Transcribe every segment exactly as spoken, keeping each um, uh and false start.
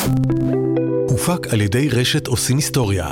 הופק על ידי רשת עושים היסטוריה.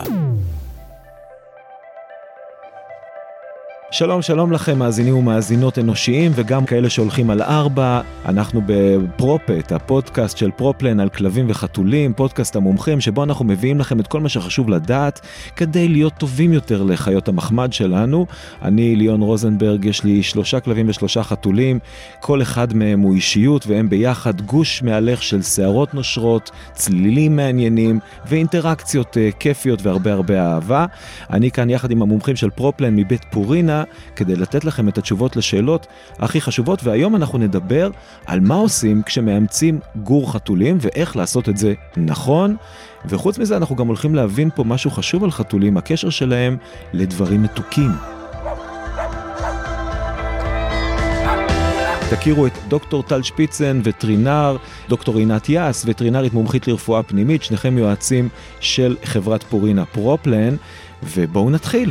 שלום, שלום לכם, מאזינים ומאזינות אנושיים, וגם כאלה שהולכים על ארבע. אנחנו בפרופט, הפודקאסט של פרופלן על כלבים וחתולים, פודקאסט המומחים, שבו אנחנו מביאים לכם את כל מה שחשוב לדעת, כדי להיות טובים יותר לחיות המחמד שלנו. אני ליאון רוזנברג, יש לי שלושה כלבים ושלושה חתולים, כל אחד מהם הוא אישיות, והם ביחד גוש מהלך של שערות נושרות, צלילים מעניינים, ואינטראקציות כיפיות והרבה הרבה אהבה. אני כאן יחד עם המומחים של פרופלן מבית פורינה, כדי לתת לכם את התשובות לשאלות הכי חשובות, והיום אנחנו נדבר על מה עושים כשמאמצים גור חתולים ואיך לעשות את זה נכון. וחוץ מזה אנחנו גם הולכים להבין פה משהו חשוב על חתולים, הקשר שלהם לדברים מתוקים. תכירו את דוקטור טל שפיצן, וטרינר, דוקטור עינת יאס, וטרינרית מומחית לרפואה פנימית, שניכם יועצים של חברת פורינה פרופלן, ובואו נתחיל.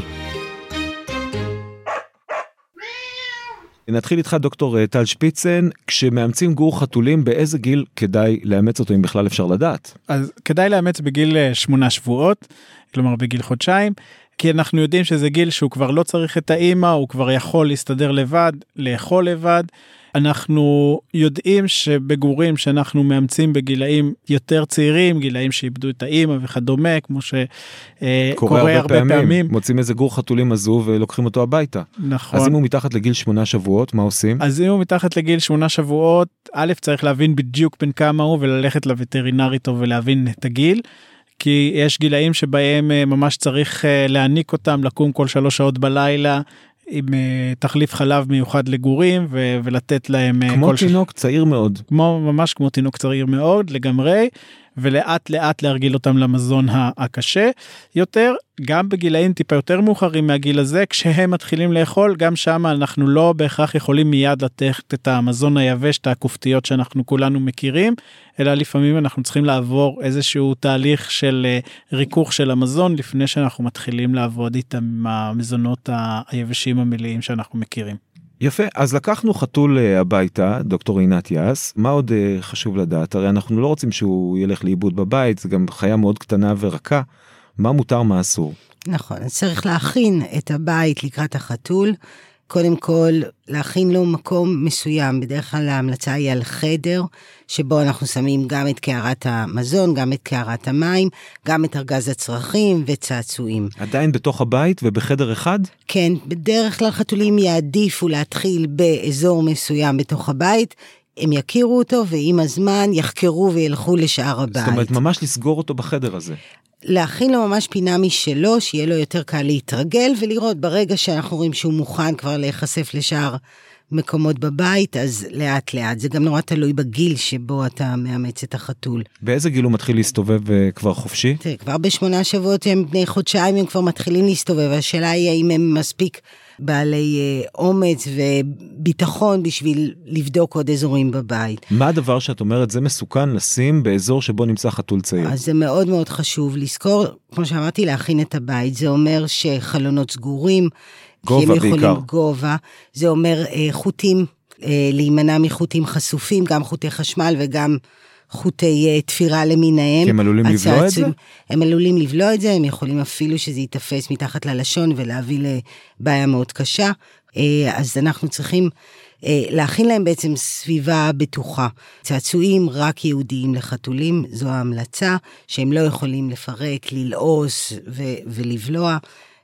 נתחיל איתך דוקטור טל שפיצן, כשמאמצים גור חתולים, באיזה גיל כדאי לאמץ אותו, אם בכלל אפשר לדעת? אז כדאי לאמץ בגיל שמונה שבועות, כלומר בגיל חודשיים, כי אנחנו יודעים שזה גיל שהוא כבר לא צריך את האמא, הוא כבר יכול להסתדר לבד, לאכול לבד. אנחנו יודעים שבגורים שאנחנו מאמצים בגילאים יותר צעירים, גילאים שאיבדו את האמא וכדומה, כמו שקורה הרבה, הרבה פעמים, פעמים. מוצאים איזה גור חתולים עזוב ולוקחים אותו הביתה. נכון. אז אם הוא מתחת לגיל שמונה שבועות, מה עושים? אז אם הוא מתחת לגיל שמונה שבועות, א', צריך להבין בדיוק בין כמה הוא, וללכת לווטרינר איתו ולהבין את הגיל. כי יש גילאים שבהם ממש צריך להעניק אותם, לקום כל שלוש שעות בלילה, עם תחליף חלב מיוחד לגורים, ו- ולתת להם... כמו תינוק ש... צעיר מאוד. כמו, ממש כמו תינוק צעיר מאוד, לגמרי, ולאט לאט להרגיל אותם למזון הקשה יותר, גם בגילאים טיפה יותר מאוחרים מהגיל הזה, כשהם מתחילים לאכול, גם שם אנחנו לא בהכרח יכולים מיד לתת את המזון היבש, את הכופתיות שאנחנו כולנו מכירים, אלא לפעמים אנחנו צריכים לעבור איזשהו תהליך של ריכוך של המזון, לפני שאנחנו מתחילים לעבוד איתם עם המזונות היבשים המלאים שאנחנו מכירים. יפה, אז לקחנו חתול הביתה, דוקטור עינת יאס, מה עוד חשוב לדעת? הרי אנחנו לא רוצים שהוא ילך לאיבוד בבית, זה גם חיה מאוד קטנה ורכה, מה מותר, מה אסור? נכון, אז צריך להכין את הבית לקראת החתול, קודם כל להכין לו מקום מסוים, בדרך כלל ההמלצה היא על חדר, שבו אנחנו שמים גם את קערת המזון, גם את קערת המים, גם את ארגז הצרכים וצעצועים. עדיין בתוך הבית ובחדר אחד? כן, בדרך כלל חתולים יעדיפו להתחיל באזור מסוים בתוך הבית, הם יכירו אותו ועם הזמן יחקרו וילכו לשאר הבית. זאת אומרת, ממש לסגור אותו בחדר הזה. להכין לו ממש פינה משלו, שיהיה לו יותר קל להתרגל, ולראות ברגע שאנחנו רואים שהוא מוכן כבר להיחשף לשאר מקומות בבית, אז לאט לאט. זה גם נורא תלוי בגיל שבו אתה מאמץ את החתול. באיזה גיל הוא מתחיל להסתובב כבר חופשי? תראה, כבר בשמונה שבועות הם בני חודשיים, הם כבר מתחילים להסתובב, השאלה היא האם הם מספיק בעלי אומץ וביטחון בשביל לבדוק עוד אזורים בבית. מה הדבר שאת אומרת, זה מסוכן לשים באזור שבו נמצא חתול צעיר? אז זה מאוד מאוד חשוב לזכור, כמו שאמרתי, להכין את הבית, זה אומר שחלונות סגורים, גובה בעיקר. גובה, זה אומר אה, חוטים, אה, להימנע מחוטים חשופים, גם חוטי חשמל וגם חוטי אה, תפירה למיניהם. כי הם עלולים לבלוע את זה? הם עלולים לבלוע את זה, הם יכולים אפילו שזה יתפס מתחת ללשון ולהביא לבעיה מאוד קשה. אה, אז אנחנו צריכים אה, להכין להם בעצם סביבה בטוחה. צעצועים רק יהודיים לחתולים, זו ההמלצה, שהם לא יכולים לפרק, ללעוס ו- ולבלוע.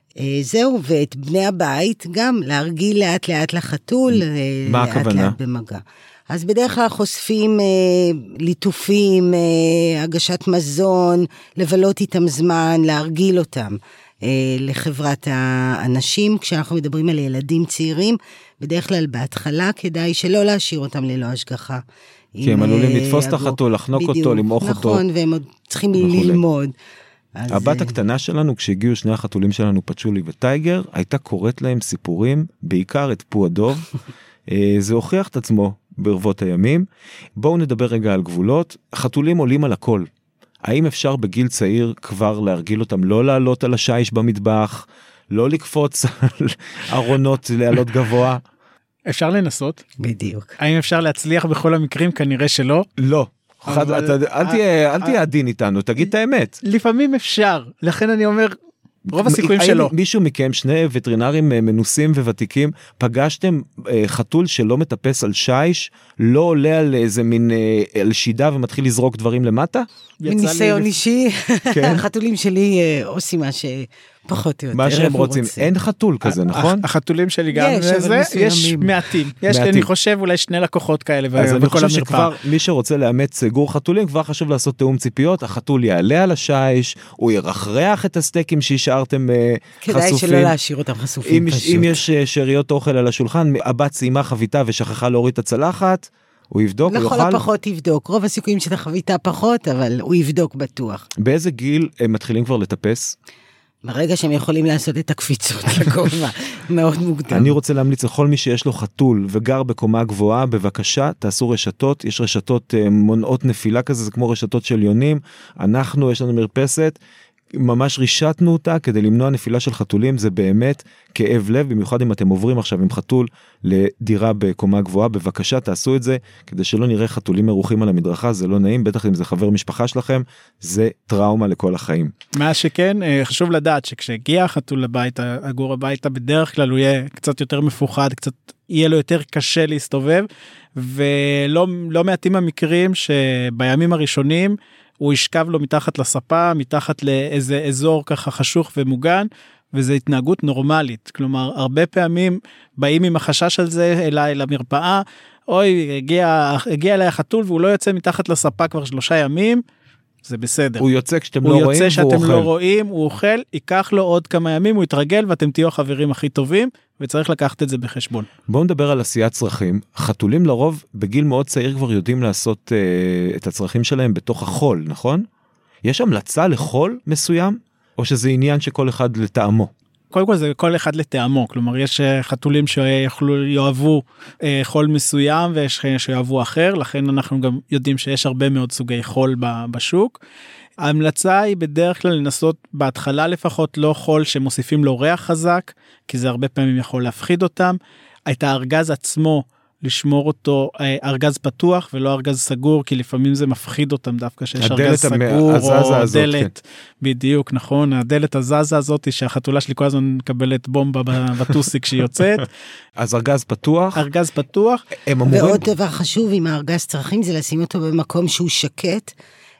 זהו, ואת בני הבית גם להרגיל לאט לאט לחתול, מה לאט הכוונה? לאט במגע. אז בדרך כלל חושפים אה, ליטופים, אה, הגשת מזון, לבלות איתם זמן, להרגיל אותם אה, לחברת האנשים. כשאנחנו מדברים על ילדים צעירים, בדרך כלל בהתחלה כדאי שלא להשאיר אותם ללא השגחה. כי הם עלולים לתפוס את החתול, לחנוק אותו, למעוך אותו. נכון, והם עוד צריכים ללמוד. הבת הקטנה שלנו, כשהגיעו שני החתולים שלנו, פצ'ולי וטייגר, הייתה קוראת להם סיפורים, בעיקר את פו הדוב. זה הוכיח את עצמו ברבות הימים. בואו נדבר רגע על גבולות. חתולים עולים על הכל. האם אפשר בגיל צעיר כבר להרגיל אותם לא לעלות על השיש במטבח, לא לקפוץ על ארונות לעלות גבוה? אפשר לנסות. בדיוק. האם אפשר להצליח בכל המקרים? כנראה שלא. לא. אל תהיה עדין איתנו, תגיד את האמת. לפעמים אפשר, לכן אני אומר, רוב הסיכויים שלו. מישהו מכם, שני וטרינרים מנוסים וותיקים, פגשתם חתול שלא מטפס על שיש, לא עולה על איזה מין, על שידה ומתחיל לזרוק דברים למטה? מניסיון אישי, החתולים שלי עושים מה שפחות או יותר. מה שהם רוצים. אין חתול כזה, נכון? החתולים שלי גם לזה, יש מעטים. יש לי, אני חושב, אולי שני לקוחות כאלה. אז אני חושב שכבר מי שרוצה לאמץ גור חתולים, כבר חשוב לעשות תאום ציפיות, החתול יעלה על השיש, הוא ירחרח את הסטייקים שהשארתם חשופים. כדאי שלא להשאיר אותם חשופים פשוט. אם יש שאריות אוכל על השולחן, הבת סיימה חביתה ושכחה להוריד את הצלחת, הוא יבדוק, הוא יוכל. לכל הפחות יבדוק, רוב הסיכויים שאתה חביתה פחות, אבל הוא יבדוק בטוח. באיזה גיל הם מתחילים כבר לטפס? ברגע שהם יכולים לעשות את הקפיצות לגובה, מאוד מוקדם. אני רוצה להמליץ לכל מי שיש לו חתול וגר בקומה גבוהה, בבקשה, תעשו רשתות, יש רשתות מונעות נפילה כזה, זה כמו רשתות של יונים, אנחנו, יש לנו מרפסת, ממש רישתנו אותה כדי למנוע נפילה של חתולים, זה באמת כאב לב, במיוחד אם אתם עוברים עכשיו עם חתול לדירה בקומה גבוהה, בבקשה תעשו את זה, כדי שלא נראה חתולים מרוחים על המדרכה, זה לא נעים, בטח אם זה חבר משפחה שלכם, זה טראומה לכל החיים. מה שכן, חשוב לדעת שכשהגיע החתול הביתה, הגור הביתה, בדרך כלל הוא יהיה קצת יותר מפוחד, קצת יהיה לו יותר קשה להסתובב, ולא לא מעטים המקרים שבימים הראשונים, הוא ישכב לו מתחת לספה, מתחת לאיזה אזור ככה חשוך ומוגן, וזו התנהגות נורמלית. כלומר, הרבה פעמים באים עם החשש על זה אליי למרפאה, אוי, הגיע, הגיע אליי החתול, והוא לא יוצא מתחת לספה כבר שלושה ימים, זה בסדר. הוא יוצא כשאתם הוא לא רואים, והוא אוכל. הוא יוצא שאתם לא רואים, הוא אוכל, ייקח לו עוד כמה ימים, הוא יתרגל, ואתם תהיו החברים הכי טובים, וצריך לקחת את זה בחשבון. בואו נדבר על עשיית צרכים. חתולים לרוב בגיל מאוד צעיר כבר יודעים לעשות uh, את הצרכים שלהם בתוך החול, נכון? יש המלצה לחול מסוים, או שזה עניין שכל אחד לטעמו? קודם כל זה כל אחד לטעמו, כלומר יש חתולים שיוכלו, יאהבו אה, חול מסוים, ויש שיאהבו אחר, לכן אנחנו גם יודעים שיש הרבה מאוד סוגי חול בשוק. ההמלצה היא בדרך כלל לנסות בהתחלה לפחות לא חול שמוסיפים לו ריח חזק, כי זה הרבה פעמים יכול להפחיד אותם. את הארגז עצמו, לשמור אותו ארגז פתוח ולא ארגז סגור, כי לפעמים זה מפחיד אותם דווקא שיש ארגז סגור או דלת. בדיוק, נכון, הדלת הזזה הזאת שהחתולה שלי כל הזמן מקבלת בומבה בטוסיק שהיא יוצאת. אז ארגז פתוח? ארגז פתוח. ועוד דבר חשוב עם הארגז צרכים זה לשים אותו במקום שהוא שקט,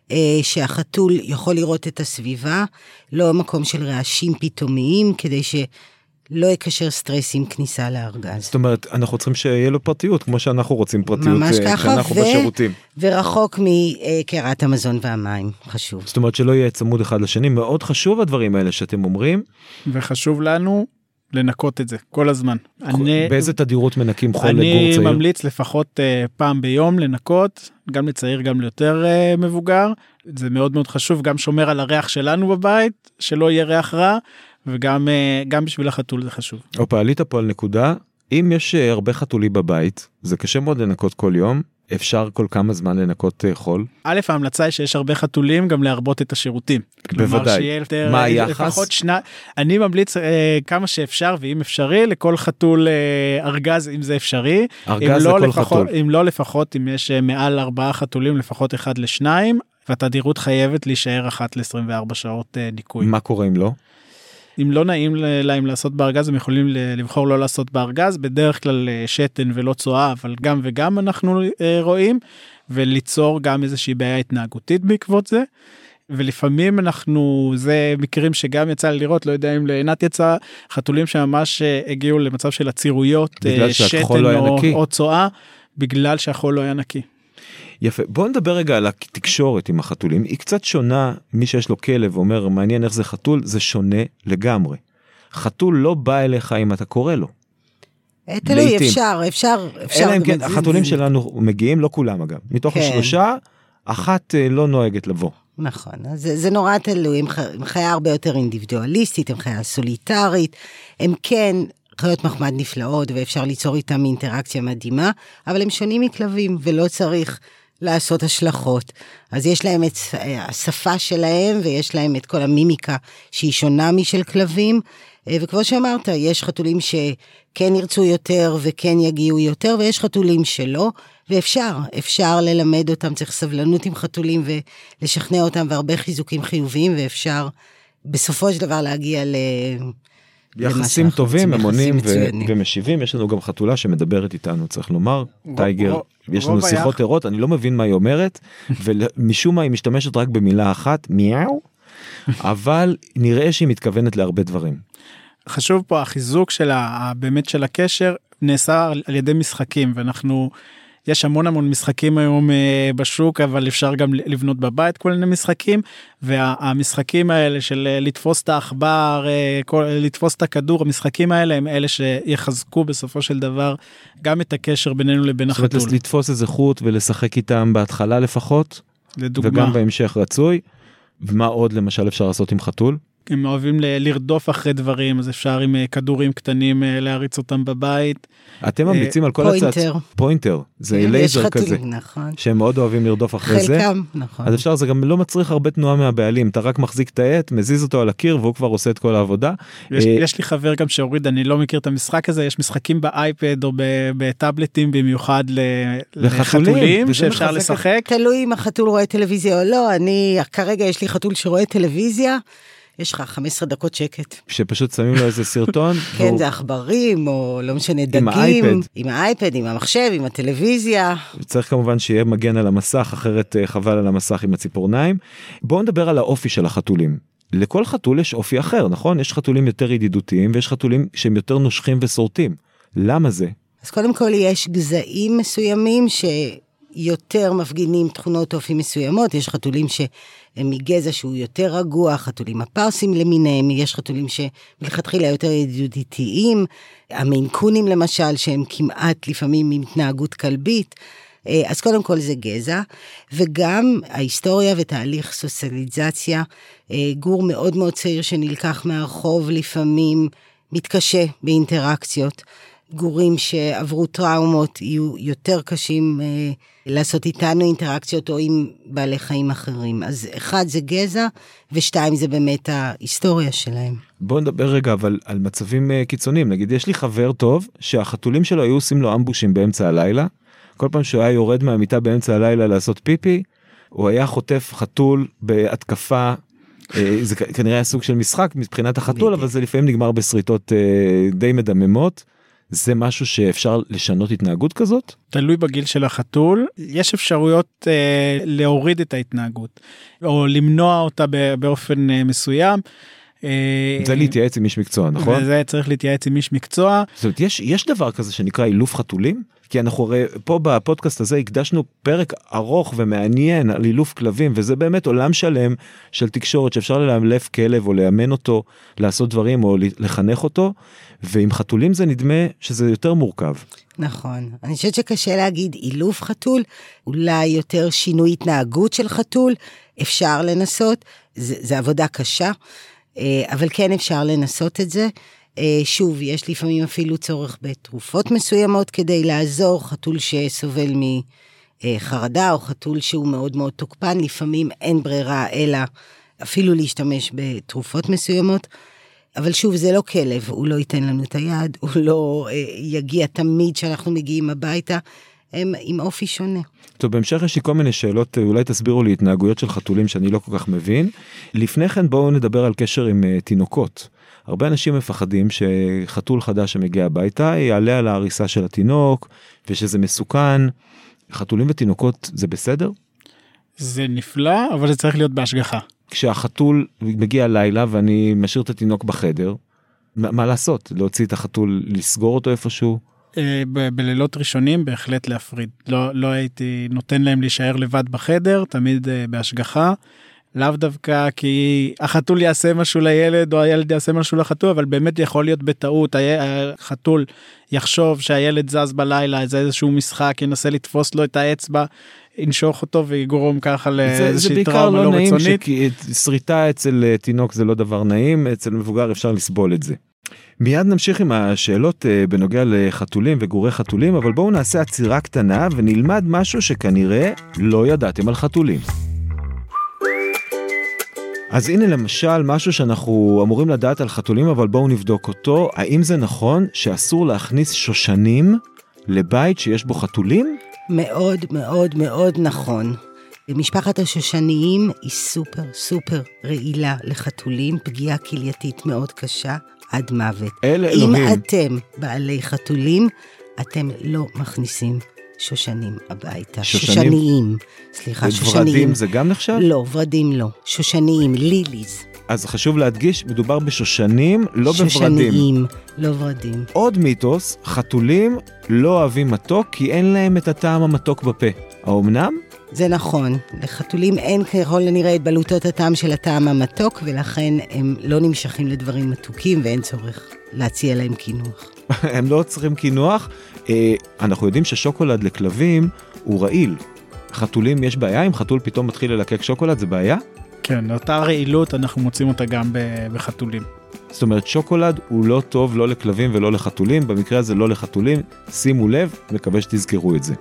שהחתול יכול לראות את הסביבה, לא מקום של רעשים פתאומיים, כדי ש... לא יקשר סטרס עם כניסה לארגז. זאת אומרת, אנחנו צריכים שיהיה לו פרטיות, כמו שאנחנו רוצים פרטיות, ממש ככה, כשאנחנו בשירותים. ורחוק מקערת המזון והמים, חשוב. זאת אומרת, שלא יהיה צמוד אחד לשני, מאוד חשוב הדברים האלה שאתם אומרים. וחשוב לנו לנקות את זה, כל הזמן. אני, באיזה תדירות מנקים חול לגור צעיר? אני ממליץ לפחות uh, פעם ביום לנקות, גם לצעיר, גם ליותר uh, מבוגר. זה מאוד מאוד חשוב, גם שומר על הריח שלנו בבית, שלא יהיה ריח רע, וגם גם בשביל החתול זה חשוב. אופה, עלית פה על נקודה, אם יש הרבה חתולי בבית, זה קשה מאוד לנקות כל יום, אפשר כל כמה זמן לנקות חול? א', ההמלצה היא שיש הרבה חתולים, גם להרבות את השירותים. בוודאי. מה היחס? שנה, אני ממליץ אה, כמה שאפשר, ואם אפשרי, לכל חתול אה, ארגז, אם זה אפשרי. ארגז לא לכל לפחות, חתול. אם לא לפחות, אם יש מעל ארבעה חתולים, לפחות אחד לשניים, והתדירות חייבת להישאר אחת ל-עשרים וארבע שעות אה, ניקוי. מה קורה אם לא? אם לא נעים להם לעשות בארגז, הם יכולים לבחור לא לעשות בארגז, בדרך כלל שתן ולא צועה, אבל גם וגם אנחנו רואים, וליצור גם איזושהי בעיה התנהגותית בעקבות זה, ולפעמים אנחנו, זה מקרים שגם יצא לראות, לא יודע אם לעינת יצא, חתולים שממש הגיעו למצב של עצירויות, שתן או, או צועה, בגלל שהחול לא היה נקי. יפה, בואו נדבר רגע על התקשורת עם החתולים, היא קצת שונה, מי שיש לו כלב ואומר, מעניין איך זה חתול, זה שונה לגמרי. חתול לא בא אליך אם אתה קורא לו. תלוי, אפשר, אפשר, אפשר. אלא אם כן, החתולים שלנו מגיעים, לא כולם אגב, מתוך השלושה, אחת לא נוהגת לבוא. נכון, אז זה, זה נורא תלוי, הם חיה הרבה יותר אינדיבידואליסטית, הם חיה סוליטרית, הם כן... חיות מחמד נפלאות, ואפשר ליצור איתם אינטראקציה מדהימה, אבל הם שונים מכלבים, ולא צריך לעשות השלכות. אז יש להם את השפה שלהם, ויש להם את כל המימיקה שהיא שונה משל כלבים, וכמו שאמרת, יש חתולים שכן ירצו יותר, וכן יגיעו יותר, ויש חתולים שלא, ואפשר, אפשר ללמד אותם, צריך סבלנות עם חתולים ולשכנע אותם, והרבה חיזוקים חיוביים, ואפשר בסופו של דבר להגיע ל... יחסים טובים, הם עונים ומשיבים. יש לנו גם חתולה שמדברת איתנו, צריך לומר, טייגר, יש לנו שיחות ערות, אני לא מבין מה היא אומרת, ומשום מה היא משתמשת רק במילה אחת, מיהו, אבל נראה שהיא מתכוונת להרבה דברים. חשוב פה החיזוק של באמת של הקשר, נעשה על ידי משחקים, ואנחנו, יש המון המון משחקים היום בשוק, אבל אפשר גם לבנות בבית כל מיני משחקים, והמשחקים האלה של לתפוס את האחבר, לתפוס את הכדור, המשחקים האלה הם אלה שיחזקו בסופו של דבר גם את הקשר בינינו לבין החתול. זאת אומרת, לתפוס איזה חוט ולשחק איתם בהתחלה לפחות, לדוגמה. וגם בהמשך רצוי. ומה עוד למשל אפשר לעשות עם חתול? הם אוהבים לרדוף אחרי דברים, אז אפשר עם כדורים קטנים להריץ אותם בבית. אתם ממליצים על כל הצעת... פוינטר. פוינטר, זה לייזר כזה. נכון. שהם מאוד אוהבים לרדוף אחרי זה. חלקם, נכון. אז אפשר, זה גם לא מצריך הרבה תנועה מהבעלים, אתה רק מחזיק את העט, מזיז אותו על הקיר, והוא כבר עושה את כל העבודה. יש, יש לי חבר גם שהוריד, אני לא מכיר את המשחק הזה, יש משחקים באייפד או בטאבלטים, במיוחד לחתולים, שאפשר לשחק. תלוי אם החתול רואה טלוויזיה או לא, אני, כרגע יש לי חתול שרואה טלוויזיה, יש לך חמש עשרה דקות שקט. שפשוט שמים לו איזה סרטון. כן, זה עכברים, או לא משנה, דגים. עם האייפד. עם האייפד, עם המחשב, עם הטלוויזיה. צריך כמובן שיהיה מגן על המסך, אחרת חבל על המסך עם הציפורניים. בואו נדבר על האופי של החתולים. לכל חתול יש אופי אחר, נכון? יש חתולים יותר ידידותיים, ויש חתולים שהם יותר נושכים וסורטים. למה זה? אז קודם כל יש גזעים מסוימים שיותר מפגינים תכונות אופי מסוימות, יש חתולים ש... הם מגזע שהוא יותר רגוע, חתולים הפרסים למיניהם, יש חתולים שמלכתחילה יותר ידידותיים, המיינקונים למשל, שהם כמעט לפעמים עם התנהגות כלבית, אז קודם כל זה גזע, וגם ההיסטוריה ותהליך סוציאליזציה, גור מאוד מאוד צעיר שנלקח מהרחוב לפעמים מתקשה באינטראקציות, גורים שעברו טראומות יהיו יותר קשים אה, לעשות איתנו אינטראקציות או עם בעלי חיים אחרים. אז אחד זה גזע, ושתיים זה באמת ההיסטוריה שלהם. בואו נדבר רגע אבל על מצבים אה, קיצוניים. נגיד, יש לי חבר טוב שהחתולים שלו היו עושים לו אמבושים באמצע הלילה. כל פעם שהוא היה יורד מהמיטה באמצע הלילה לעשות פיפי, הוא היה חוטף חתול בהתקפה, אה, זה כנראה היה סוג של משחק מבחינת החתול, אבל זה לפעמים נגמר בסריטות אה, די מדממות. זה משהו שאפשר לשנות התנהגות כזאת? תלוי בגיל של החתול. יש אפשרויות אה, להוריד את ההתנהגות, או למנוע אותה באופן אה, מסוים. אה, זה להתייעץ עם איש מקצוע, נכון? וזה צריך להתייעץ עם איש מקצוע. זאת אומרת, יש, יש דבר כזה שנקרא אילוף חתולים? כי אנחנו הרי פה בפודקאסט הזה הקדשנו פרק ארוך ומעניין על אילוף כלבים, וזה באמת עולם שלם של תקשורת שאפשר לאלף כלב או לאמן אותו, לעשות דברים או לחנך אותו, ועם חתולים זה נדמה שזה יותר מורכב. נכון. אני חושבת שקשה להגיד אילוף חתול, אולי יותר שינוי התנהגות של חתול, אפשר לנסות, זה, זה עבודה קשה, אבל כן אפשר לנסות את זה. שוב, יש לפעמים אפילו צורך בתרופות מסוימות כדי לעזור, חתול שסובל מחרדה או חתול שהוא מאוד מאוד תוקפן, לפעמים אין ברירה אלא אפילו להשתמש בתרופות מסוימות, אבל שוב זה לא כלב, הוא לא ייתן לנו את היד, הוא לא יגיע תמיד שאנחנו מגיעים הביתה, הם עם אופי שונה. טוב, בהמשך יש לי כל מיני שאלות, אולי תסבירו לי התנהגויות של חתולים שאני לא כל כך מבין. לפני כן בואו נדבר על קשר עם תינוקות. הרבה אנשים מפחדים שחתול חדש שמגיע הביתה יעלה על ההריסה של התינוק, ושזה מסוכן. חתולים ותינוקות זה בסדר? זה נפלא, אבל זה צריך להיות בהשגחה. כשהחתול מגיע לילה ואני משאיר את התינוק בחדר, מה, מה לעשות? להוציא את החתול, לסגור אותו איפשהו? ב- בלילות ראשונים בהחלט להפריד. לא, לא הייתי נותן להם להישאר לבד בחדר, תמיד בהשגחה. לאו דווקא כי החתול יעשה משהו לילד, או הילד יעשה משהו לחתול, אבל באמת יכול להיות בטעות, החתול יחשוב שהילד זז בלילה, זה איזשהו משחק, ינסה לתפוס לו את האצבע, ינשוך אותו ויגרום ככה לאיזושהי טראומה לא רצונית. זה בעיקר לא נעים, כי שריטה אצל תינוק זה לא דבר נעים, אצל מבוגר אפשר לסבול את זה. מיד נמשיך עם השאלות בנוגע לחתולים וגורי חתולים, אבל בואו נעשה עצירה קטנה ונלמד משהו שכנראה לא ידעתם על חתולים. אז הנה למשל משהו שאנחנו אמורים לדעת על חתולים, אבל בואו נבדוק אותו. האם זה נכון שאסור להכניס שושנים לבית שיש בו חתולים? מאוד מאוד מאוד נכון. משפחת השושניים היא סופר סופר רעילה לחתולים, פגיעה כלייתית מאוד קשה עד מוות. אל אלוהים. אם אתם בעלי חתולים, אתם לא מכניסים שושנים הביתה. שושנים? שושניים. סליחה, שושניים. ורדים זה גם נחשב? לא, ורדים לא. שושניים, ליליז. אז חשוב להדגיש, מדובר בשושנים, לא בוורדים. שושניים, לא ורדים. עוד מיתוס, חתולים לא אוהבים מתוק, כי אין להם את הטעם המתוק בפה. האומנם? זה נכון, לחתולים אין ככל הנראה את בלוטות הטעם של הטעם המתוק, ולכן הם לא נמשכים לדברים מתוקים, ואין צורך להציע להם קינוח. הם לא צריכים קינוח. אה, אנחנו יודעים ששוקולד לכלבים הוא רעיל. חתולים יש בעיה, אם חתול פתאום מתחיל ללקק שוקולד, זה בעיה? כן, אותה רעילות אנחנו מוצאים אותה גם בחתולים. זאת אומרת, שוקולד הוא לא טוב לא לכלבים ולא לחתולים, במקרה הזה לא לחתולים, שימו לב, מקווה שתזכרו את זה.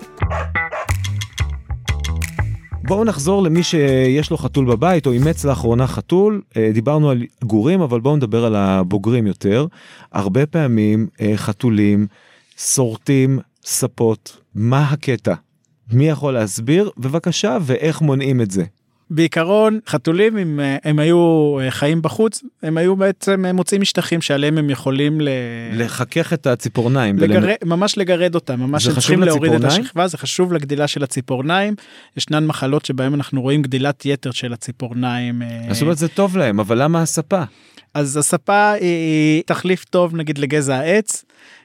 בואו נחזור למי שיש לו חתול בבית, או אימץ לאחרונה חתול. דיברנו על גורים, אבל בואו נדבר על הבוגרים יותר. הרבה פעמים חתולים סורטים ספות. מה הקטע? מי יכול להסביר? בבקשה, ואיך מונעים את זה? בעיקרון, חתולים, אם הם היו חיים בחוץ, הם היו בעצם מוצאים משטחים שעליהם הם יכולים ל... לחכך את הציפורניים. לגר... ולמ... ממש לגרד אותם, ממש הם צריכים להוריד את השכבה, זה חשוב לגדילה של הציפורניים. ישנן מחלות שבהם אנחנו רואים גדילת יתר של הציפורניים. זאת אומרת, זה טוב להם, אבל למה הספה? אז הספה היא תחליף טוב, נגיד, לגזע העץ,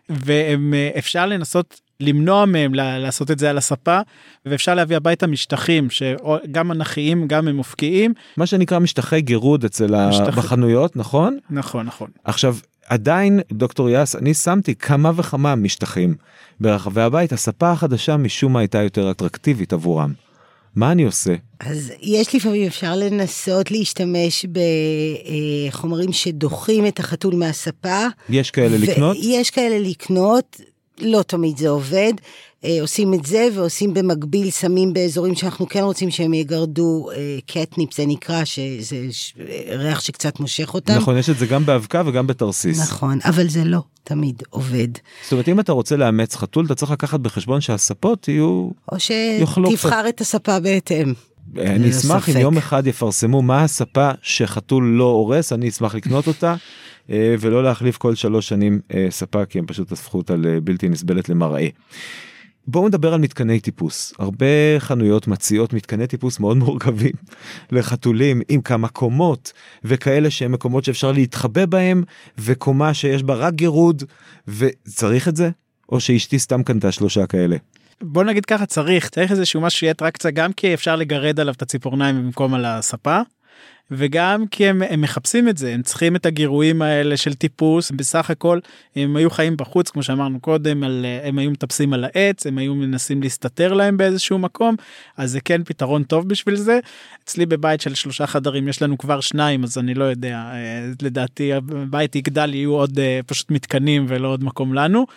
ואפשר לנסות למנוע מהם לעשות את זה על הספה, ואפשר להביא הביתה משטחים, שגם אנכיים, גם הם מופקיעים. מה שנקרא משטחי גירוד אצל משטח... בחנויות, נכון? נכון, נכון. עכשיו, עדיין, דוקטור יאס, אני שמתי כמה וכמה משטחים ברחבי הבית, הספה החדשה משום מה הייתה יותר אטרקטיבית עבורם. מה אני עושה? אז יש לפעמים אפשר לנסות להשתמש בחומרים שדוחים את החתול מהספה. יש כאלה לקנות? יש כאלה לקנות, לא תמיד זה עובד. עושים את זה ועושים במקביל, שמים באזורים שאנחנו כן רוצים שהם יגרדו, קטניפ זה נקרא, שזה ריח שקצת מושך אותם. נכון, יש את זה גם באבקה וגם בתרסיס. נכון, אבל זה לא תמיד עובד. זאת אומרת, אם אתה רוצה לאמץ חתול, אתה צריך לקחת בחשבון שהספות יהיו... או שתבחר את הספה בהתאם. אני אשמח אם יום אחד יפרסמו מה הספה שחתול לא הורס, אני אשמח לקנות אותה, ולא להחליף כל שלוש שנים ספה, כי הם פשוט הפכו אותה לבלתי נסבלת למראה. בואו נדבר על מתקני טיפוס. הרבה חנויות מציעות מתקני טיפוס מאוד מורכבים לחתולים, עם כמה קומות, וכאלה שהם מקומות שאפשר להתחבא בהם, וקומה שיש בה רק גירוד, וצריך את זה? או שאשתי סתם קנתה שלושה כאלה? בוא נגיד ככה, צריך, צריך איזשהו משהו שיהיה טרקציה, גם כי אפשר לגרד עליו את הציפורניים במקום על הספה, וגם כי הם, הם מחפשים את זה, הם צריכים את הגירויים האלה של טיפוס, בסך הכל הם היו חיים בחוץ, כמו שאמרנו קודם, על, הם היו מטפסים על העץ, הם היו מנסים להסתתר להם באיזשהו מקום, אז זה כן פתרון טוב בשביל זה. אצלי בבית של שלושה חדרים יש לנו כבר שניים, אז אני לא יודע, לדעתי הבית יגדל, יהיו עוד פשוט מתקנים ולא עוד מקום לנו,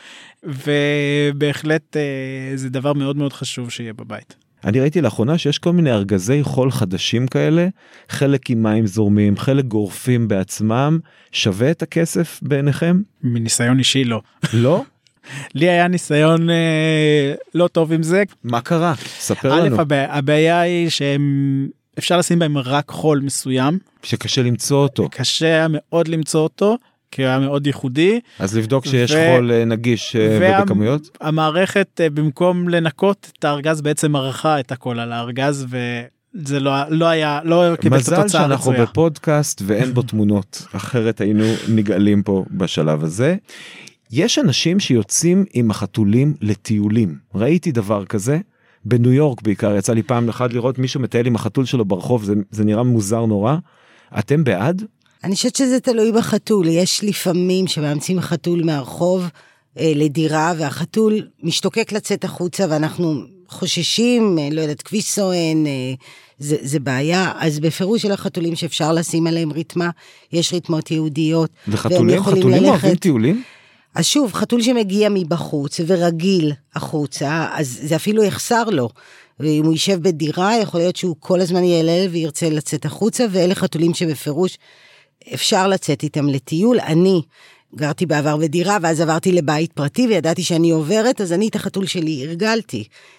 ובהחלט זה דבר מאוד מאוד חשוב שיהיה בבית. אני ראיתי לאחרונה שיש כל מיני ארגזי חול חדשים כאלה, חלק עם מים זורמים, חלק גורפים בעצמם, שווה את הכסף בעיניכם? מניסיון אישי לא. לא? לי היה ניסיון אה, לא טוב עם זה. מה קרה? ספר לנו. א', הבעיה היא שאפשר לשים בהם רק חול מסוים. שקשה למצוא אותו. קשה מאוד למצוא אותו. כי הוא היה מאוד ייחודי. אז לבדוק שיש ו... חול נגיש וה... ובכמויות? המערכת במקום לנקות את הארגז בעצם ערכה את הכל על הארגז וזה לא, לא היה, לא קיבל את התוצאה רצויה. מזל שאנחנו בפודקאסט ואין בו תמונות, אחרת היינו נגאלים פה בשלב הזה. יש אנשים שיוצאים עם החתולים לטיולים. ראיתי דבר כזה, בניו יורק בעיקר, יצא לי פעם אחד לראות מישהו מטייל עם החתול שלו ברחוב, זה, זה נראה מוזר נורא. אתם בעד? אני חושבת שזה תלוי בחתול, יש לפעמים שמאמצים חתול מהרחוב אה, לדירה, והחתול משתוקק לצאת החוצה, ואנחנו חוששים, אה, לא יודעת, כביש סואן, אה, זה, זה בעיה, אז בפירוש של החתולים שאפשר לשים עליהם ריתמה, יש ריתמות יהודיות, וחתולים, חתולים אוהבים טיולים? אז שוב, חתול שמגיע מבחוץ ורגיל החוצה, אז זה אפילו יחסר לו, ואם הוא יישב בדירה, יכול להיות שהוא כל הזמן יילל וירצה לצאת החוצה, ואלה חתולים שבפירוש אפשר לצאת איתם לטיול. אני גרתי בעבר בדירה, ואז עברתי לבית פרטי, וידעתי שאני עוברת, אז אני את החתול שלי הרגלתי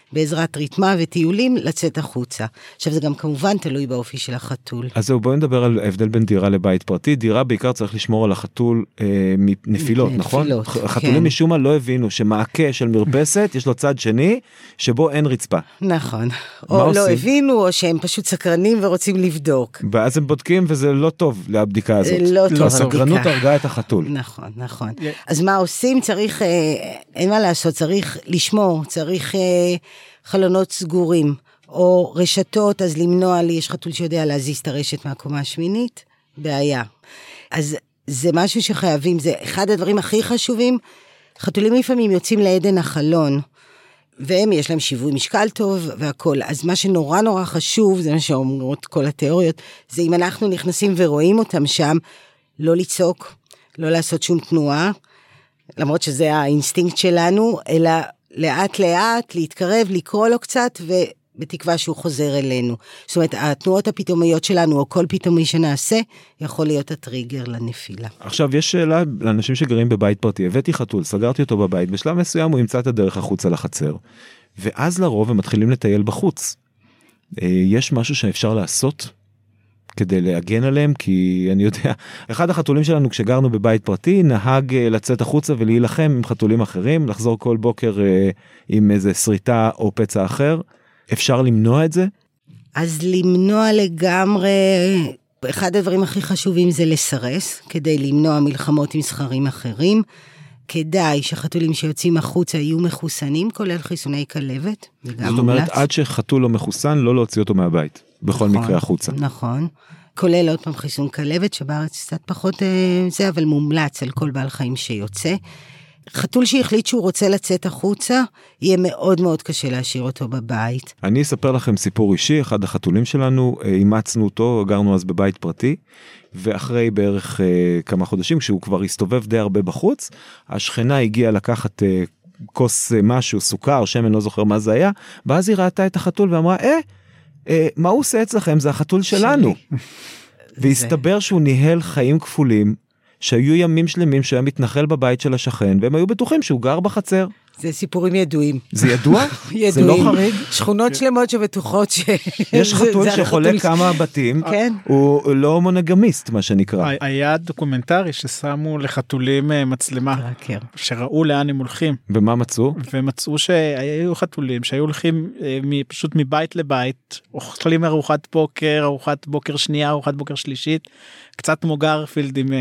בעזרת ריתמה וטיולים, לצאת החוצה. עכשיו זה גם כמובן תלוי באופי של החתול. אז זהו, בואו נדבר על ההבדל בין דירה לבית פרטי. דירה בעיקר צריך לשמור על החתול אה, מנפילות, נכון? נפילות, החתולים כן. משום מה לא הבינו שמעקה של מרפסת, יש לו צד שני, שבו אין רצפה. נכון. או לא הבינו, או שהם פשוט סקרנים ורוצים לבדוק. ואז הם בודקים, וזה לא טוב לבדיקה הזאת. לא טוב. הסקרנות הרגה את החתול. נכון, נכון. אז מה עושים? צריך, אין מה לעשות, צריך לשמור, צריך חלונות סגורים, או רשתות, אז למנוע לי, יש חתול שיודע להזיז את הרשת מהקומה השמינית, בעיה. אז זה משהו שחייבים, זה אחד הדברים הכי חשובים, חתולים לפעמים יוצאים לעדן החלון, והם יש להם שיווי משקל טוב והכל, אז מה שנורא נורא חשוב, זה מה שאומרות כל התיאוריות, זה אם אנחנו נכנסים ורואים אותם שם, לא לצעוק, לא לעשות שום תנועה, למרות שזה האינסטינקט שלנו, אלא לאט לאט להתקרב, לקרוא לו קצת, ובתקווה שהוא חוזר אלינו. זאת אומרת, התנועות הפתאומיות שלנו, או כל פתאומי שנעשה, יכול להיות הטריגר לנפילה. עכשיו, יש שאלה לאנשים שגרים בבית פרטי, הבאתי חתול, סגרתי אותו בבית, בשלב מסוים הוא ימצא את הדרך החוצה לחצר, ואז לרוב הם מתחילים לטייל בחוץ. יש משהו שאפשר לעשות כדי להגן עליהם, כי אני יודע, אחד החתולים שלנו כשגרנו בבית פרטי, נהג לצאת החוצה ולהילחם עם חתולים אחרים, לחזור כל בוקר עם איזה שריטה או פצע אחר. אפשר למנוע את זה? אז למנוע לגמרי, אחד הדברים הכי חשובים זה לסרס, כדי למנוע מלחמות עם סחרים אחרים. כדאי שחתולים שיוצאים החוצה יהיו מחוסנים, כולל חיסוני כלבת. זאת אומרת, עד שחתול לא מחוסן, לא להוציא אותו מהבית, בכל מקרה החוצה. נכון. כולל עוד פעם חיסון כלבת, שבארץ קצת פחות זה, אבל מומלץ על כל בעל חיים שיוצא. חתול שהחליט שהוא רוצה לצאת החוצה, יהיה מאוד מאוד קשה להשאיר אותו בבית. אני אספר לכם סיפור אישי, אחד החתולים שלנו, אימצנו אותו, גרנו אז בבית פרטי, ואחרי בערך אה, כמה חודשים, כשהוא כבר הסתובב די הרבה בחוץ, השכנה הגיעה לקחת אה, כוס אה, משהו, סוכר, שמן, לא זוכר מה זה היה, ואז היא ראתה את החתול ואמרה, אה, אה מה הוא עושה אצלכם? זה החתול שלנו. והסתבר שהוא ניהל חיים כפולים, שהיו ימים שלמים שהיה מתנחל בבית של השכן, והם היו בטוחים שהוא גר בחצר. זה סיפורים ידועים. זה ידוע? ידועים. זה לא חריג? שכונות שלמות שבטוחות ש... יש חתול שחולה כמה בתים, הוא לא מונוגמיסט, מה שנקרא. היה דוקומנטרי ששמו לחתולים מצלמה, שראו לאן הם הולכים. ומה מצאו? ומצאו שהיו חתולים שהיו הולכים פשוט מבית לבית, אוכלים ארוחת בוקר, ארוחת בוקר שנייה, ארוחת בוקר שלישית, קצת כמו גרפילד עם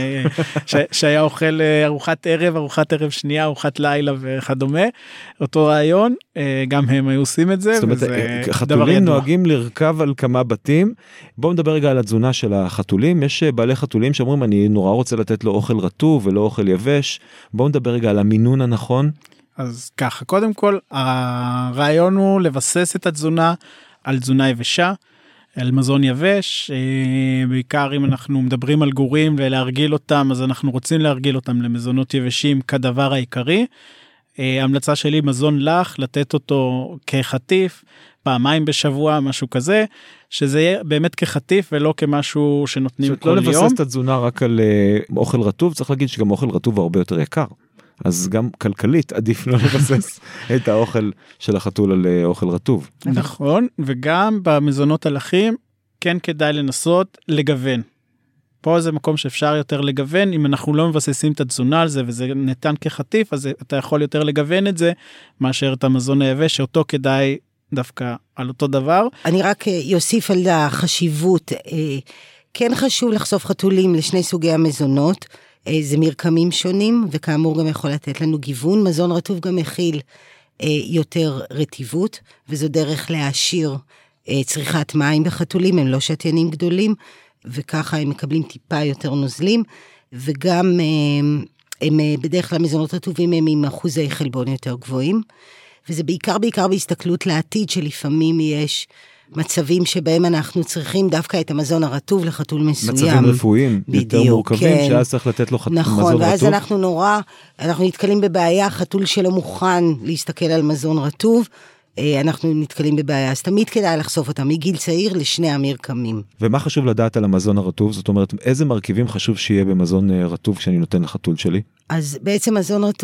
שהיה אוכל ארוחת ערב, ארוחת ערב שנייה, ארוחת לילה וכדומה. אותו רעיון, גם הם היו עושים את זה. זאת אומרת, חתולים נוהגים לרכב על כמה בתים. בואו נדבר רגע על התזונה של החתולים. יש בעלי חתולים שאומרים, אני נורא רוצה לתת לו אוכל רטוב ולא אוכל יבש. בואו נדבר רגע על המינון הנכון. אז ככה, קודם כל, הרעיון הוא לבסס את התזונה על תזונה יבשה, על מזון יבש, בעיקר אם אנחנו מדברים על גורים ולהרגיל אותם, אז אנחנו רוצים להרגיל אותם למזונות יבשים כדבר העיקרי. המלצה שלי, מזון לך, לתת אותו כחטיף, פעמיים בשבוע, משהו כזה, שזה יהיה באמת כחטיף ולא כמשהו שנותנים כל יום. לא לבסס את התזונה רק על אוכל רטוב, צריך להגיד שגם אוכל רטוב הרבה יותר יקר. אז גם כלכלית עדיף לא לבסס את האוכל של החתול על אוכל רטוב. נכון, וגם במזונות הלכים כן כדאי לנסות לגוון. פה זה מקום שאפשר יותר לגוון, אם אנחנו לא מבססים את התזונה על זה, וזה ניתן כחטיף, אז אתה יכול יותר לגוון את זה, מאשר את המזון היבש, שאותו כדאי דווקא על אותו דבר. אני רק יוסיף על החשיבות, כן חשוב לחשוף חתולים לשני סוגי המזונות, זה מרקמים שונים, וכאמור גם יכול לתת לנו גיוון, מזון רטוב גם מכיל יותר רטיבות, וזו דרך להעשיר צריכת מים בחתולים, הם לא שתיינים גדולים, וככה הם מקבלים טיפה יותר נוזלים, וגם הם בדרך כלל מזונות רטובים הם עם אחוזי חלבון יותר גבוהים, וזה בעיקר בעיקר בהסתכלות לעתיד, שלפעמים יש מצבים שבהם אנחנו צריכים דווקא את המזון הרטוב לחתול מסוים. מצבים רפואיים, בדיוק, יותר מורכבים, כן. שאז צריך לתת לו חתול נכון, מזון רטוב. נכון, ואז אנחנו נורא, אנחנו נתקלים בבעיה, חתול שלא מוכן להסתכל על מזון רטוב, אנחנו נתקלים בבעיה, אז תמיד כדאי לחשוף אותם מגיל צעיר לשני המרקמים. ומה חשוב לדעת על המזון הרטוב? זאת אומרת, איזה מרכיבים חשוב שיהיה במזון רטוב כשאני נותן לחתול שלי? אז בעצם מזון רטוב,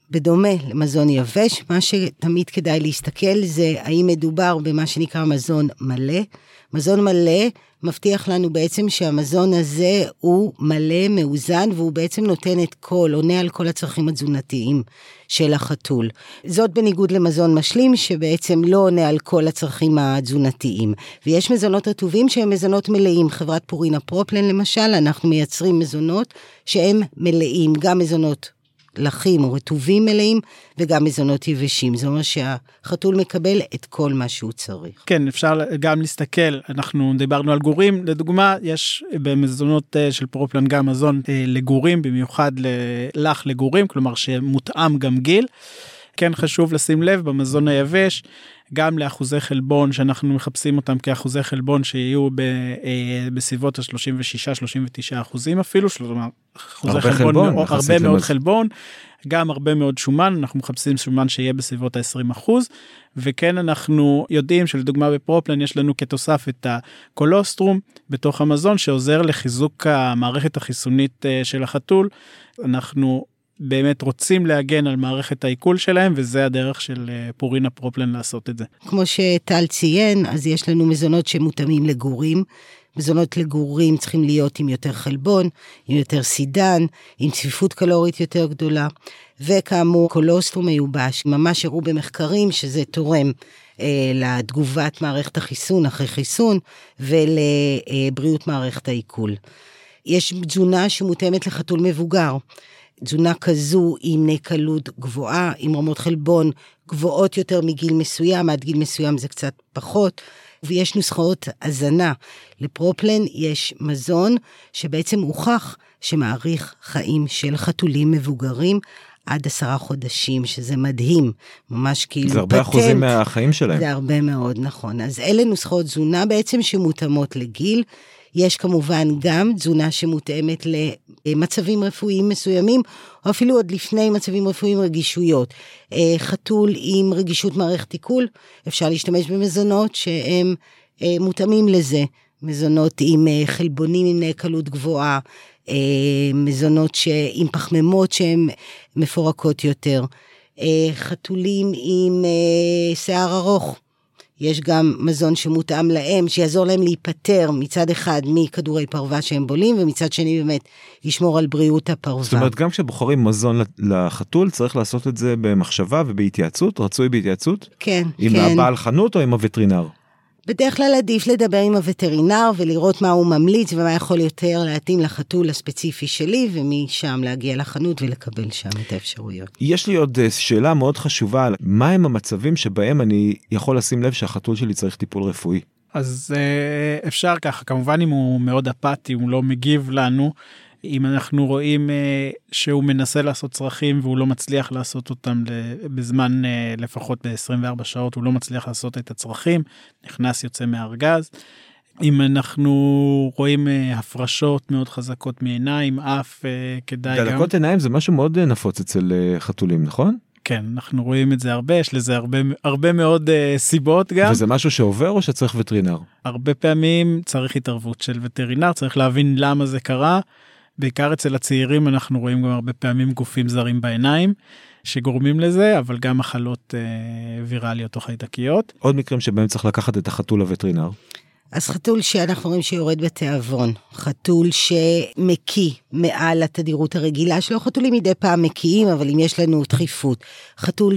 בדומה למזון יבש, מה שתמיד כדאי להסתכל זה האם מדובר במה שנקרא מזון מלא. מזון מלא מבטיח לנו בעצם שהמזון הזה הוא מלא, מאוזן, והוא בעצם נותן את כל, עונה על כל הצרכים התזונתיים של החתול. זאת בניגוד למזון משלים, שבעצם לא עונה על כל הצרכים התזונתיים. ויש מזונות רטובים שהם מזונות מלאים. חברת פורינה פרופלן למשל, אנחנו מייצרים מזונות שהם מלאים, גם מזונות לחים או רטובים מלאים, וגם מזונות יבשים. זאת אומרת שהחתול מקבל את כל מה שהוא צריך. כן, אפשר גם להסתכל, אנחנו דיברנו על גורים, לדוגמה, יש במזונות של פרופלן גם מזון לגורים, במיוחד לח לגורים, כלומר שמותאם גם גיל. כן חשוב לשים לב במזון היבש, גם לאחוזי חלבון, שאנחנו מחפשים אותם כאחוזי חלבון, שיהיו ב, אה, בסביבות ה-שלושים ושש שלושים ותשע אחוזים אפילו, כלומר, אחוזי חלבון, חלבון מאוד, הרבה מאוד למז... חלבון, גם הרבה מאוד שומן, אנחנו מחפשים שומן שיהיה בסביבות ה-עשרים אחוז, וכן אנחנו יודעים שלדוגמה בפרופלן, יש לנו כתוסף את הקולוסטרום, בתוך המזון, שעוזר לחיזוק המערכת החיסונית של החתול, אנחנו באמת רוצים להגן על מערכת העיכול שלהם, וזה הדרך של פורינה פרופלן לעשות את זה. כמו שטל ציין, אז יש לנו מזונות שמותאמים לגורים, מזונות לגורים צריכים להיות עם יותר חלבון, עם יותר סידן, עם צפיפות קלורית יותר גדולה, וכאמור קולוסטרום מיובש, ממש הראו במחקרים שזה תורם אה, לתגובת מערכת החיסון אחרי חיסון, ולבריאות מערכת העיכול. יש תזונה שמותאמת לחתול מבוגר, תזונה כזו עם נקלות גבוהה, עם רמות חלבון גבוהות יותר מגיל מסוים, עד גיל מסוים זה קצת פחות, ויש נוסחאות הזנה. לפרופלן יש מזון שבעצם הוכח שמעריך חיים של חתולים מבוגרים, עד עשרה חודשים, שזה מדהים, ממש כאילו פטנט. זה הרבה אחוזים מהחיים שלהם. זה הרבה מאוד, נכון. אז אלה נוסחאות תזונה בעצם שמותאמות לגיל, יש כמובן גם תזונה שמותאמת למצבים רפואיים מסוימים, או אפילו עוד לפני מצבים רפואיים רגישויות. חתול עם רגישות מערכת עיכול, אפשר להשתמש במזונות שהם מותאמים לזה, מזונות עם חלבונים עם נקלות גבוהה, מזונות עם פחמימות שהן מפורקות יותר, חתולים עם שיער ארוך, יש גם מזון שמותאם להם, שיעזור להם להיפטר מצד אחד מכדורי פרווה שהם בולים, ומצד שני באמת לשמור על בריאות הפרווה. זאת אומרת, גם כשבוחרים מזון לחתול, צריך לעשות את זה במחשבה ובהתייעצות, רצוי בהתייעצות? כן, עם כן. עם הבעל חנות או עם הווטרינר? בדרך כלל עדיף לדבר עם הווטרינר, ולראות מה הוא ממליץ, ומה יכול יותר להתאים לחתול הספציפי שלי, ומשם להגיע לחנות ולקבל שם את האפשרויות. יש לי עוד שאלה מאוד חשובה, מה הם המצבים שבהם אני יכול לשים לב שהחתול שלי צריך טיפול רפואי? אז אפשר ככה, כמובן אם הוא מאוד אפאתי, הוא לא מגיב לנו, אם אנחנו רואים שהוא מנסה לעשות צרכים והוא לא מצליח לעשות אותם בזמן לפחות ב-עשרים וארבע שעות, הוא לא מצליח לעשות את הצרכים, נכנס יוצא מהארגז. אם אנחנו רואים הפרשות מאוד חזקות מעיניים, אף כדאי גם... דלקות עיניים זה משהו מאוד נפוץ אצל חתולים, נכון? כן, אנחנו רואים את זה הרבה, יש לזה הרבה, הרבה מאוד uh, סיבות גם. וזה משהו שעובר או שצריך וטרינר? הרבה פעמים צריך התערבות של וטרינר, צריך להבין למה זה קרה. בעיקר אצל הצעירים אנחנו רואים גם הרבה פעמים גופים זרים בעיניים, שגורמים לזה, אבל גם מחלות uh, ויראליות או חיידקיות. עוד מקרים שבהם צריך לקחת את החתול לווטרינר? אז חתול שאנחנו רואים שיורד בתיאבון, חתול שמקיא מעל התדירות הרגילה שלו, חתולים מדי פעם מקיים, אבל אם יש לנו דחיפות, חתול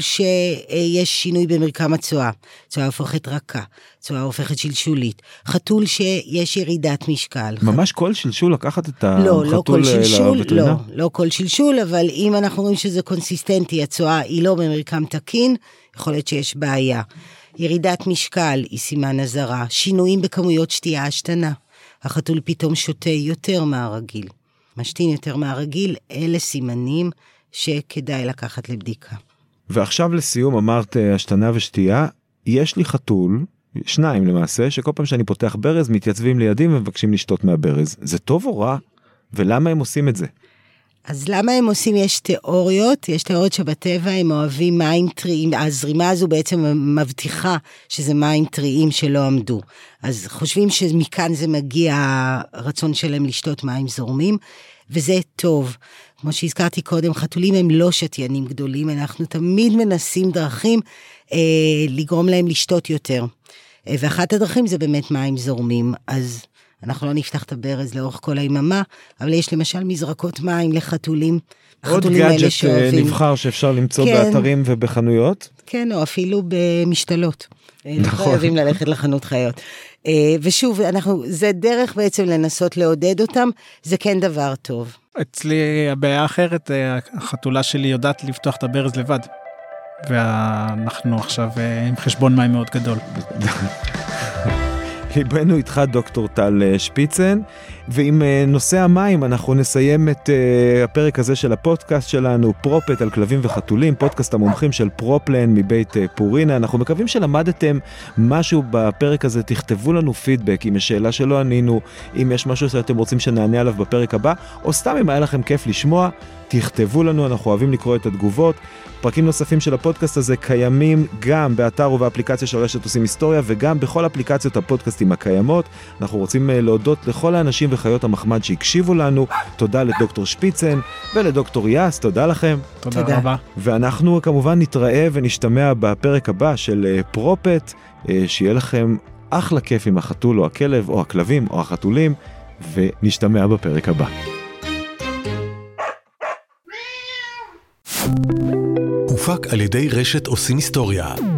שיש שינוי במרקם הצואה, צואה הופכת רכה, צואה הופכת שלשולית, חתול שיש ירידת משקל. ממש כל שלשול לקחת את החתול לא, לא כל שלשול, לווטרינר? לא, לא כל שלשול, אבל אם אנחנו רואים שזה קונסיסטנטי, הצואה היא לא במרקם תקין, יכול להיות שיש בעיה. ירידת משקל היא סימן הזרה, שינויים בכמויות שתייה השתנה, החתול פתאום שותה יותר מהרגיל, משתין יותר מהרגיל, אלה סימנים שכדאי לקחת לבדיקה. ועכשיו לסיום אמרת השתנה ושתייה, יש לי חתול, שניים למעשה, שכל פעם שאני פותח ברז מתייצבים לידים ומבקשים לשתות מהברז, זה טוב או רע? ולמה הם עושים את זה? אז למה הם עושים? יש תיאוריות, יש תיאוריות שבטבע הם אוהבים מים טריים, הזרימה הזו בעצם מבטיחה שזה מים טריים שלא עמדו, אז חושבים שמכאן זה מגיע הרצון שלהם לשתות מים זורמים, וזה טוב. כמו שהזכרתי קודם, חתולים הם לא שתיינים גדולים, אנחנו תמיד מנסים דרכים אה, לגרום להם לשתות יותר. אה, ואחת הדרכים זה באמת מים זורמים, אז אנחנו לא נפתח את הברז לאורך כל היממה, אבל יש למשל מזרקות מים לחתולים. עוד גאדג'ט נבחר שאפשר למצוא כן, באתרים ובחנויות. כן, או אפילו במשתלות. נכון. חייבים ללכת לחנות חיות. ושוב, אנחנו, זה דרך בעצם לנסות לעודד אותם, זה כן דבר טוב. אצלי הבעיה אחרת, החתולה שלי יודעת לפתוח את הברז לבד. ואנחנו עכשיו עם חשבון מים מאוד גדול. ליבנו איתך דוקטור טל שפיצן, ועם נושא המים אנחנו נסיים את uh, הפרק הזה של הפודקאסט שלנו, פרופט על כלבים וחתולים, פודקאסט המומחים של פרופלן מבית uh, פורינה. אנחנו מקווים שלמדתם משהו בפרק הזה, תכתבו לנו פידבק, אם יש שאלה שלא ענינו, אם יש משהו שאתם רוצים שנענה עליו בפרק הבא, או סתם אם היה לכם כיף לשמוע, תכתבו לנו, אנחנו אוהבים לקרוא את התגובות. פרקים נוספים של הפודקאסט הזה קיימים גם באתר ובאפליקציה של רשת עושים היסטוריה, וגם בכל אפליקציות הפודקאסטים הקיימות. אנחנו רוצים להודות לכל האנשים וחיות המחמד שהקשיבו לנו. תודה לדוקטור שפיצן ולדוקטור יאס, תודה לכם. תודה, תודה רבה. ואנחנו כמובן נתראה ונשתמע בפרק הבא של פרופט, שיהיה לכם אחלה כיף עם החתול או הכלב או הכלבים או החתולים, ונשתמע בפרק הבא. הופק על ידי רשת עושים היסטוריה.